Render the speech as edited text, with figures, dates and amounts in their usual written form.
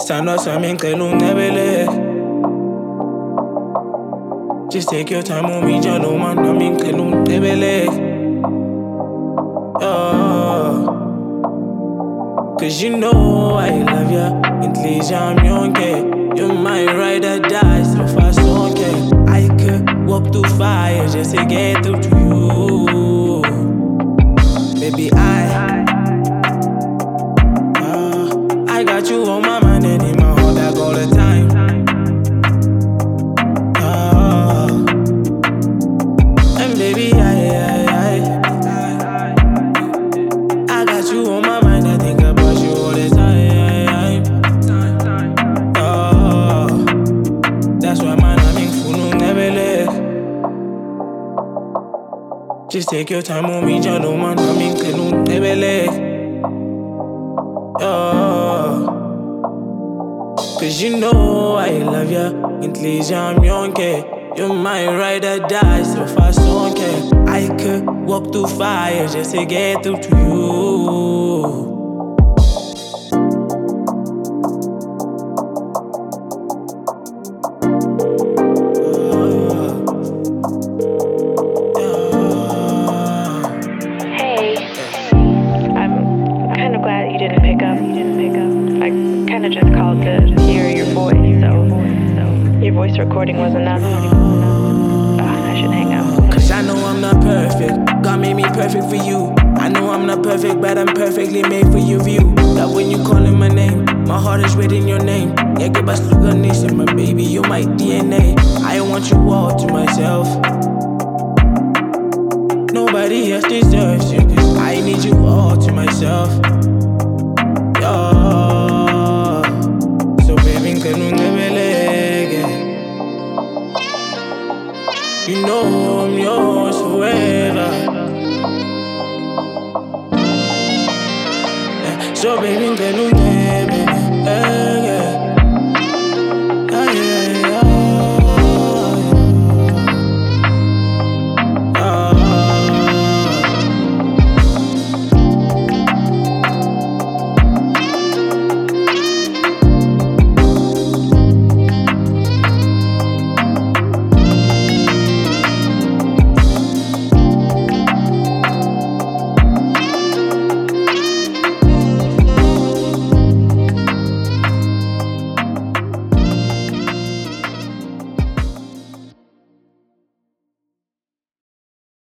Sando sami ngicela ungicebele. Just take your time on me, njalo man, nami ngicela ungicebele. Oh, cause you know I love ya. Inhliziyami yami yonke. You're my ride or die, so fast don't care. I could walk through fire just to get through to you. Baby, I got you on my mind and in my heart like all the time. And baby, I got you on my mind, I think about you all the time. That's why man, I'm in full never. Just take your time on me, njalo man, nami ngicela ungicebele. Cause you know I love ya. Inhliziyami yonke. You're my ride or die, so fast don't care. I could walk through fire just to get through to you. Hey, I'm kind of glad you didn't pick up. I kind of just called to hear your voice, so your voice recording was enough. I should hang up. Cause I know I'm not perfect. God made me perfect for you. I know I'm not perfect, but I'm perfectly made for your view. That when you calling my name, my heart is written your name. Yeah, get back to Ganesha, my baby, you're my DNA. I want you all to myself. Nobody else deserves you, cause I need you all to myself. Yeah. So baby, ngicela ungicebele. You know I'm yours forever. So baby, ngicela ungicebele.